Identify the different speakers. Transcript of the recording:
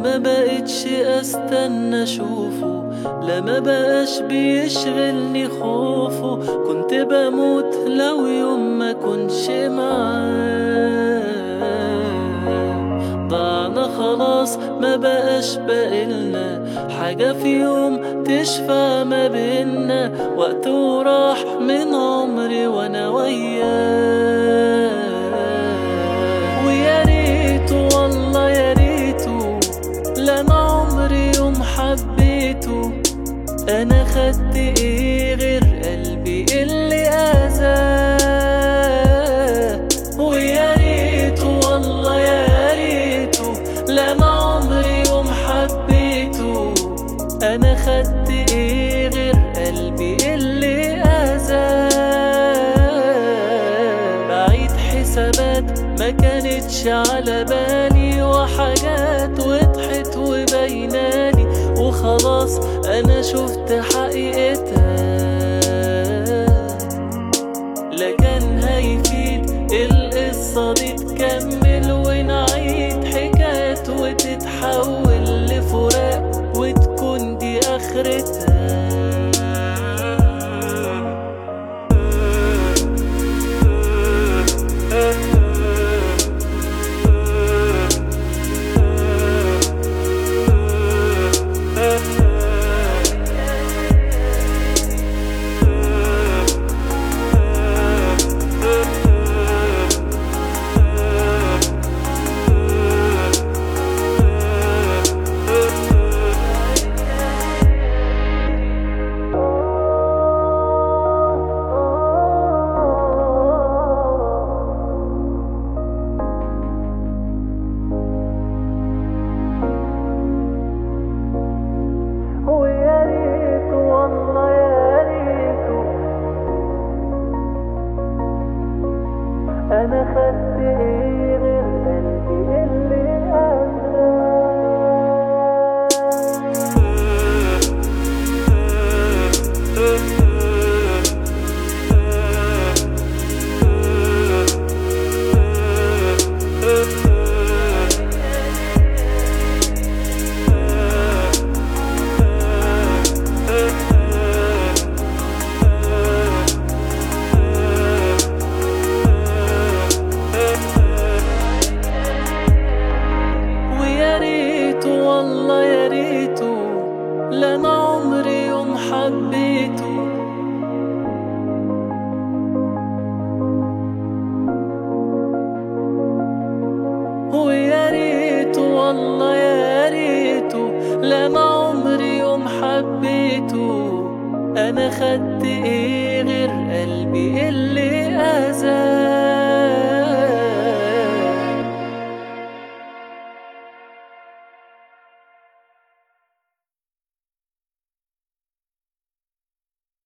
Speaker 1: ما بقتش استنى اشوفه، لا ما بقاش بيشغلني خوفه. كنت بموت لو يوم ما كنش معاه. ضعنا خلاص ما بقاش بقلنا حاجة في يوم تشفع ما بينا. وقت وراح من عمري وانا وياه. ويا ريته والله يا ريته، لا انا عمري يوم حبيته. انا خدت ايه غير قلبي اللي اذاه. ويا ريته والله يا ريته، لا انا عمري يوم حبيته. انا خدت ايه غير قلبي اللي اذاه. بعيد حسابات ما كانتش على بالي، وحاجات وضحت وبينالي، وخلاص انا شفت حقيقتها. لا كان هيفيد القصة دي تكمل ونعيد حكايات وتتحول لفراق وتكون دي اخرتها. أنا خدت إيه غير قلبي اللي والله يا ريته، لا انا عمري يوم حبيته. ويا ريته والله يا ريته، لا انا عمري يوم حبيته. انا خدت ايه غير قلبي اللي اذاه.